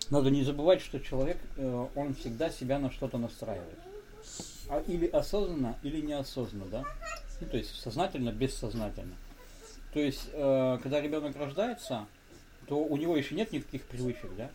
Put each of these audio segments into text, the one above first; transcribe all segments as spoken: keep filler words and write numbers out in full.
Надо не забывать, что человек, э, он всегда себя на что-то настраивает. А или осознанно, или неосознанно, да? Ну, то есть сознательно, бессознательно. То есть, э, когда ребенок рождается, то у него еще нет никаких привычек, да?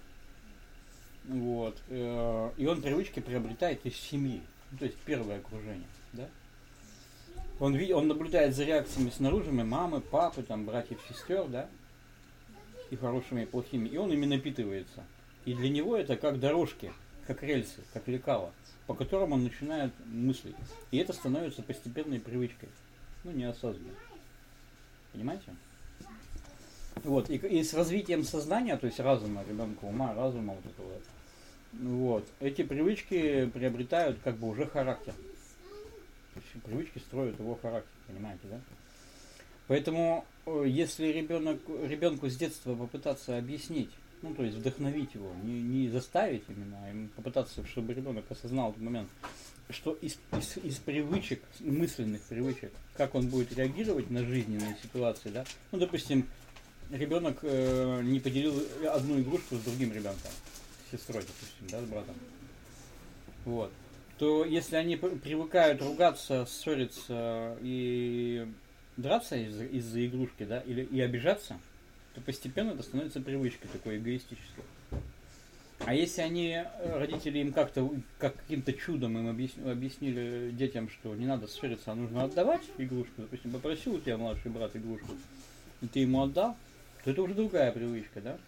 Вот. Э, и он привычки приобретает из семьи. Ну, то есть первое окружение, да? Он, видит, он наблюдает за реакциями снаружи, мамы, папы, там, братьев, сестер, да? И хорошими, и плохими. И он ими напитывается. И для него это как дорожки, как рельсы, как лекала, по которым он начинает мыслить. И это становится постепенной привычкой. Ну, неосознанно. Понимаете? Вот. И, и с развитием сознания, то есть разума, ребенка, ума, разума, вот этого, вот, эти привычки приобретают как бы уже характер. То есть привычки строят его характер, понимаете, да? Поэтому, если ребенок, ребенку с детства попытаться объяснить, ну, то есть вдохновить его, не, не заставить именно, а ему попытаться, чтобы ребенок осознал этот момент, что из, из, из привычек, мысленных привычек, как он будет реагировать на жизненные ситуации, да, ну, допустим, ребенок э, не поделил одну игрушку с другим ребенком, с сестрой, допустим, да, с братом, вот, то если они привыкают ругаться, ссориться и драться из-за, из-за игрушки, да, или и обижаться, то постепенно это становится привычкой такой эгоистической. А если они, родители им как-то, как каким-то чудом им объяснили, объяснили детям, что не надо ссориться, а нужно отдавать игрушку, допустим, попросил у тебя младший брат игрушку, и ты ему отдал, то это уже другая привычка, да?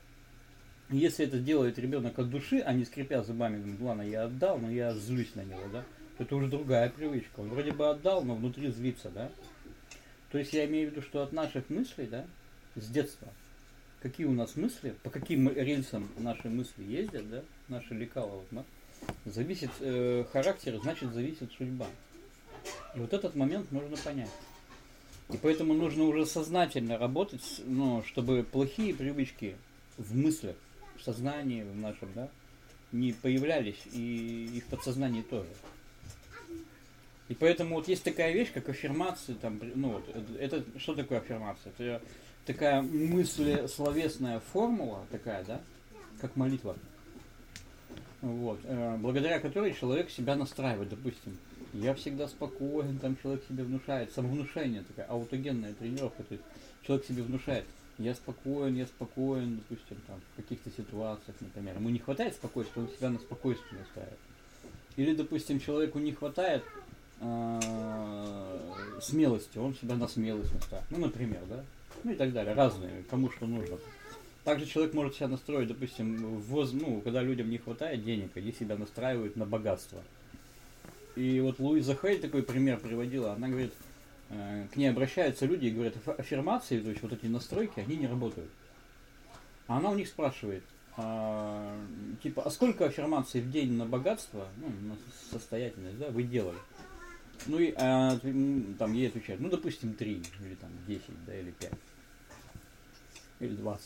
Если это делает ребенок от души, а не скрипя зубами, говорит, ладно, я отдал, но я злюсь на него, да? То это уже другая привычка. Он вроде бы отдал, но внутри злится, да? То есть я имею в виду, что от наших мыслей, да, с детства, какие у нас мысли, по каким рельсам наши мысли ездят, да, наши лекала, вот, да, зависит э, характер, значит зависит судьба. И вот этот момент нужно понять. И поэтому нужно уже сознательно работать, ну, чтобы плохие привычки в мыслях, в сознании в нашем, да, не появлялись, и, и в подсознании тоже. И поэтому вот есть такая вещь, как аффирмация, там, ну вот, это, это что такое аффирмация? Это такая мысль, словесная формула, такая, да, как молитва, вот, э, благодаря которой человек себя настраивает, допустим, я всегда спокоен, там человек себе внушает, самовнушение, такая аутогенная тренировка, то есть человек себе внушает, я спокоен, я спокоен, допустим, там, в каких-то ситуациях, например, ему не хватает спокойствия, он себя на спокойствие настраивает. Или, допустим, человеку не хватает смелости, он себя на смелость настраивает. Ну, например, да? Ну и так далее. Разные, кому что нужно. Также человек может себя настроить, допустим, воз, ну, когда людям не хватает денег, они себя настраивают на богатство. И вот Луиза Хей такой пример приводила. Она говорит, э, к ней обращаются люди и говорят, аффирмации, то есть вот эти настройки, они не работают. А она у них спрашивает, а, типа, а сколько аффирмаций в день на богатство, ну, на состоятельность, да, вы делали? Ну и а, там ей отвечают, ну допустим три, или там десять, да, или пять, или двадцать.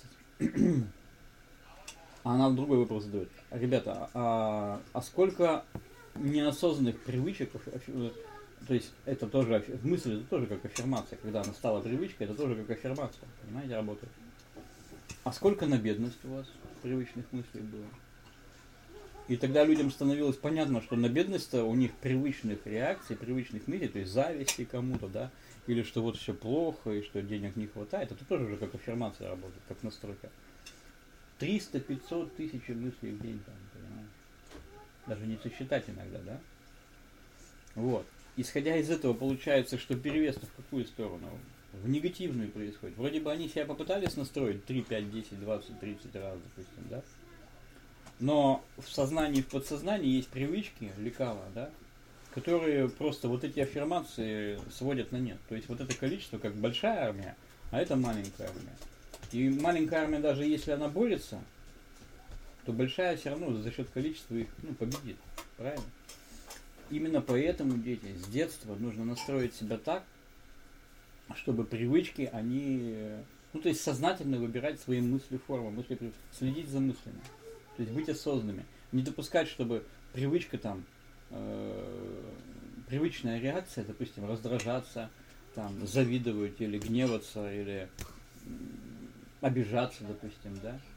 А она другой вопрос задает. Ребята, а, а сколько неосознанных привычек, то есть это тоже, мысль это тоже как аффирмация, когда она стала привычкой, это тоже как аффирмация, понимаете, работает. А сколько на бедность у вас привычных мыслей было? И тогда людям становилось понятно, что на бедность-то у них привычных реакций, привычных мыслей, то есть зависти кому-то, да, или что вот все плохо, и что денег не хватает, это тоже уже как аффирмация работает, как настройка. триста-пятьсот тысяч мыслей в день, там, понимаешь? Даже не сосчитать иногда, да? Вот. Исходя из этого, получается, что перевес-то в какую сторону? В негативную происходит. Вроде бы они себя попытались настроить три, пять, десять, двадцать, тридцать раз, допустим, да? Но в сознании, в подсознании есть привычки, лекала, да, которые просто вот эти аффирмации сводят на нет. То есть вот это количество, как большая армия, а это маленькая армия. И маленькая армия, даже если она борется, то большая все равно за счет количества их, ну, победит. Правильно? Именно поэтому, дети, с детства нужно настроить себя так, чтобы привычки, они, ну, то есть сознательно выбирать свои мысли, формы, мысли, следить за мыслями. То есть быть осознанными. Не допускать, чтобы привычка там, э, привычная реакция, допустим, раздражаться, там, завидовать или гневаться, или обижаться, допустим, да,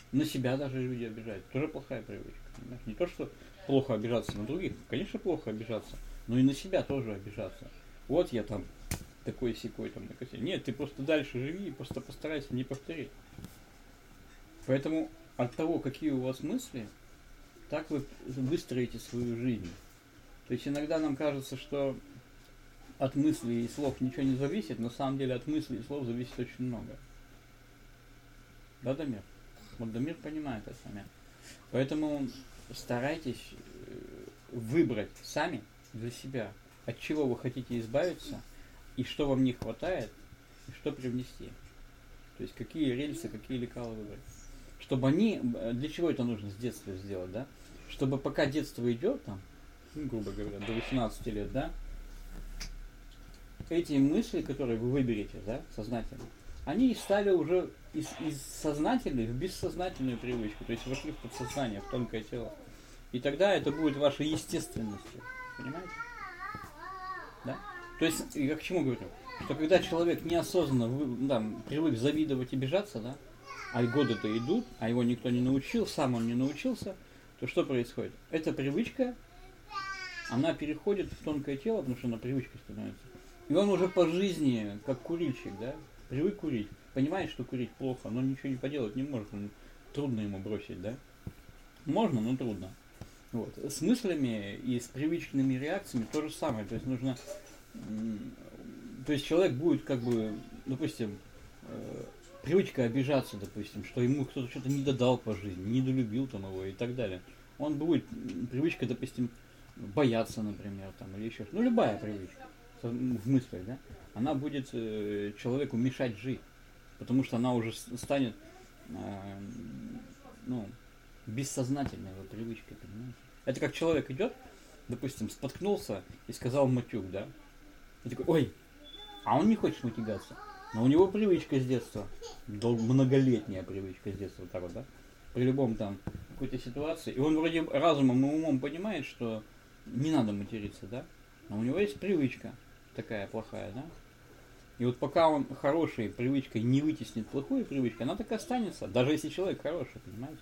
На себя даже люди обижают. Тоже плохая привычка. Понимаешь? Не то, что плохо обижаться на других, конечно, плохо обижаться, но и на себя тоже обижаться. Вот я там такой-сякой там накосил. Нет, ты просто дальше живи и просто постарайся не повторить. Поэтому от того, какие у вас мысли, так вы выстроите свою жизнь. То есть иногда нам кажется, что от мыслей и слов ничего не зависит, на самом деле от мыслей и слов зависит очень много. Да, Дамир? Вот Дамир понимает это сами. Поэтому старайтесь выбрать сами для себя, от чего вы хотите избавиться, и что вам не хватает, и что привнести. То есть какие рельсы, какие лекала выбрать. Чтобы они, для чего это нужно с детства сделать, да? Чтобы пока детство идет, там, ну, грубо говоря, до восемнадцати лет, да, эти мысли, которые вы выберете, да, сознательно, они стали уже из, из сознательной в бессознательную привычку, то есть вошли в подсознание, в тонкое тело. И тогда это будет вашей естественностью. Понимаете? Да? То есть, я к чему говорю? Что когда человек неосознанно вы, там, привык завидовать и обижаться, да, а годы-то идут, а его никто не научил, сам он не научился, то что происходит? Эта привычка, она переходит в тонкое тело, потому что она привычкой становится. И он уже по жизни, как курильщик, да, привык курить, понимает, что курить плохо, но ничего не поделать не может, он, трудно ему бросить, да? Можно, но трудно. Вот. С мыслями и с привычными реакциями то же самое, то есть нужно, то есть человек будет как бы, допустим, привычка обижаться, допустим, что ему кто-то что-то не додал по жизни, не долюбил там его и так далее. Он будет, привычка, допустим, бояться, например, там, или еще что-то. Ну, любая привычка в мыслях, да, она будет э, человеку мешать жить, потому что она уже станет, э, ну, бессознательной его привычкой, понимаете? Это как человек идет, допустим, споткнулся и сказал матюк, да, и такой, ой, а он не хочет матюгаться. Но у него привычка с детства, многолетняя привычка с детства, вот так вот, да, при любом там какой-то ситуации, и он вроде разумом и умом понимает, что не надо материться, да, но у него есть привычка такая плохая, да, и вот пока он хорошей привычкой не вытеснит плохую привычку, она так и останется, даже если человек хороший, понимаете.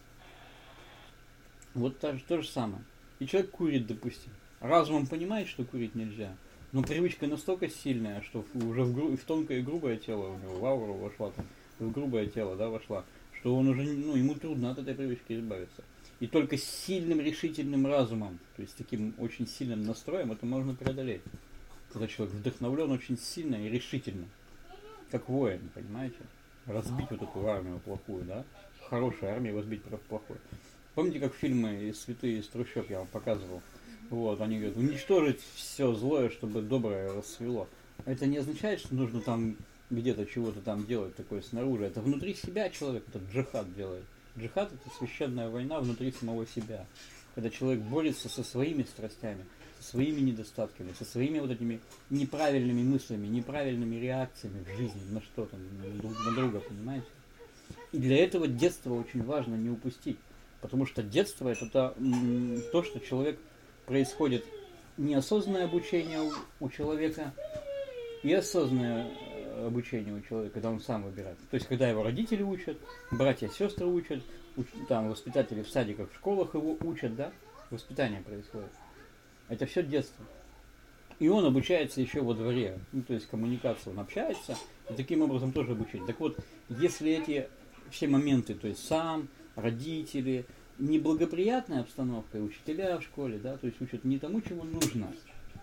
Вот то, то же самое. И человек курит, допустим, разумом понимает, что курить нельзя, но привычка настолько сильная, что уже в, гру- в тонкое и грубое тело у него, в ауру вошла, там, в грубое тело, да, вошла, что он уже, ну, ему трудно от этой привычки избавиться. И только с сильным решительным разумом, то есть таким очень сильным настроем, это можно преодолеть. Когда человек вдохновлен очень сильно и решительно, как воин, понимаете? Разбить вот эту армию плохую, да? Хорошая армия разбить плохую. Помните, как фильмы «Святые из трущоб» я вам показывал? Вот, они говорят, уничтожить все злое, чтобы доброе расцвело. Это не означает, что нужно там где-то чего-то там делать такое снаружи. Это внутри себя человек этот джихад делает. Джихад — это священная война внутри самого себя. Когда человек борется со своими страстями, со своими недостатками, со своими вот этими неправильными мыслями, неправильными реакциями в жизни на что-то, друг на друга, понимаете? И для этого детство очень важно не упустить. Потому что детство — это то, то что человек происходит неосознанное обучение у, у человека и осознанное обучение у человека, когда он сам выбирает. То есть, когда его родители учат, братья и сестры учат, уч, там воспитатели в садиках, в школах его учат, да, воспитание происходит. Это все детство. И он обучается еще во дворе, ну, то есть коммуникация, он общается, и таким образом тоже обучение. Так вот, если эти все моменты, то есть сам, родители, неблагоприятная обстановка, и учителя в школе, да, то есть учат не тому, чему нужно,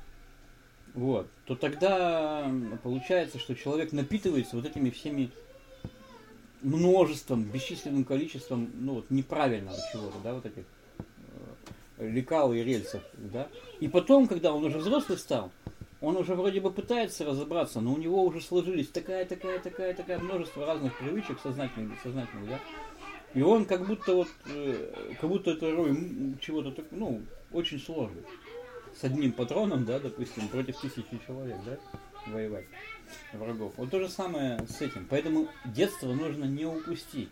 вот, то тогда получается, что человек напитывается вот этими всеми множеством, бесчисленным количеством, ну вот, неправильного чего-то, да, вот этих э, лекал и рельсов, да. И потом, когда он уже взрослый стал, он уже вроде бы пытается разобраться, но у него уже сложились такая, такая, такая, такая множество разных привычек, сознательных, бессознательных, да. И он как будто вот, э, как будто это рой чего-то, ну, очень сложно. С одним патроном, да, допустим, против тысячи человек, да, воевать, врагов. Вот то же самое с этим. Поэтому детство нужно не упустить.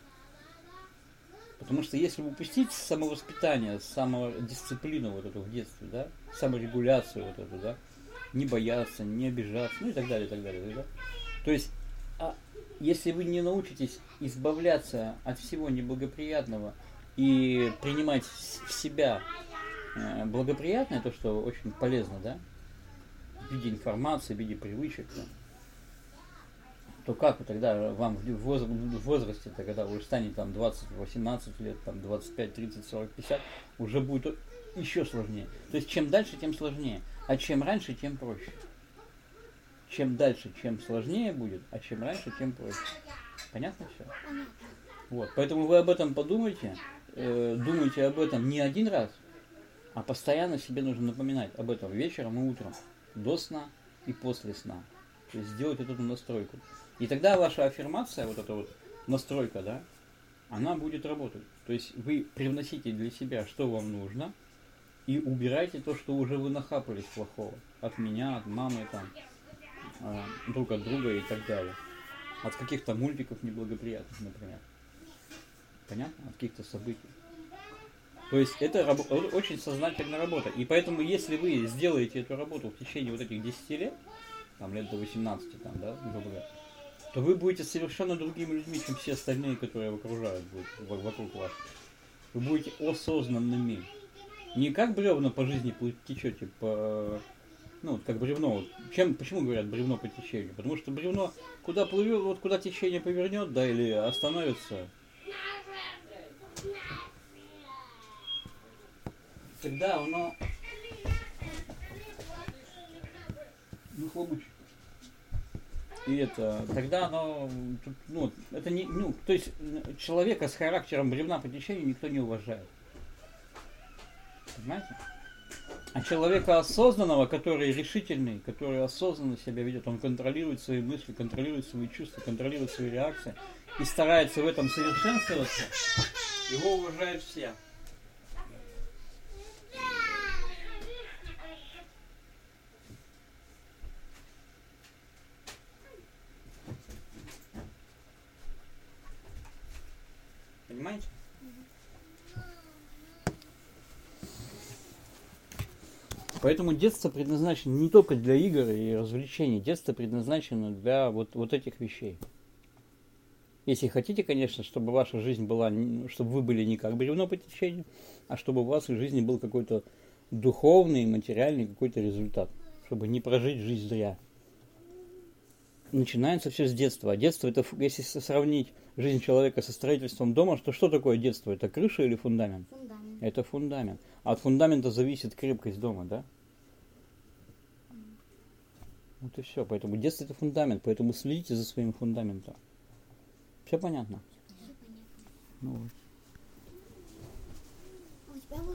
Потому что если упустить самовоспитание, самодисциплину вот эту в детстве, да, саморегуляцию вот эту, да, не бояться, не обижаться, ну и так далее, и так далее, да. То есть А если вы не научитесь избавляться от всего неблагоприятного и принимать в себя благоприятное, то, что очень полезно, да, в виде информации, в виде привычек, да, то как вы тогда, вам в возрасте, когда вы станете там двадцать, восемнадцать лет, там двадцать пять, тридцать, сорок, пятьдесят, уже будет еще сложнее. То есть чем дальше, тем сложнее. А чем раньше, тем проще. Чем дальше, чем сложнее будет, а чем раньше, тем проще. Понятно все? Вот. Поэтому вы об этом подумайте, э, думайте об этом не один раз, а постоянно себе нужно напоминать об этом вечером и утром, до сна и после сна. То есть сделать эту настройку. И тогда ваша аффирмация, вот эта вот настройка, да, она будет работать. То есть вы привносите для себя, что вам нужно, и убирайте то, что уже вы нахапались плохого. От меня, от мамы, там, э, друг от друга и так далее. От каких-то мультиков неблагоприятных, например. Понятно? От каких-то событий. То есть это раб- очень сознательная работа. И поэтому, если вы сделаете эту работу в течение вот этих десяти лет, там лет до восемнадцати, там, да, грубо говоря, то вы будете совершенно другими людьми, чем все остальные, которые окружают будут, вокруг вас. Вы будете осознанными. Не как бревна по жизни течете, по, ну, вот как бревно. Вот. Чем, почему говорят бревно по течению? Потому что бревно куда плывет, вот куда течение повернет, да, или остановится, тогда оно, ну, хлопочет. И это, тогда оно, ну, это не, ну, то есть человека с характером бревна по течению никто не уважает. Понимаете? А человека осознанного, который решительный, который осознанно себя ведет, он контролирует свои мысли, контролирует свои чувства, контролирует свои реакции и старается в этом совершенствоваться, его уважают все. Понимаете? Поэтому детство предназначено не только для игр и развлечений. Детство предназначено для вот, вот этих вещей. Если хотите, конечно, чтобы ваша жизнь была, чтобы вы были не как бревно по течению, а чтобы у вас в жизни был какой-то духовный, материальный какой-то результат. Чтобы не прожить жизнь зря. Начинается все с детства. А детство, это, если сравнить жизнь человека со строительством дома, то что такое детство? Это крыша или фундамент? Фундамент. Это фундамент. А от фундамента зависит крепкость дома, да? Mm. Вот и все. Поэтому детство это фундамент. Поэтому следите за своим фундаментом. Все понятно? Все понятно. Ну, вот.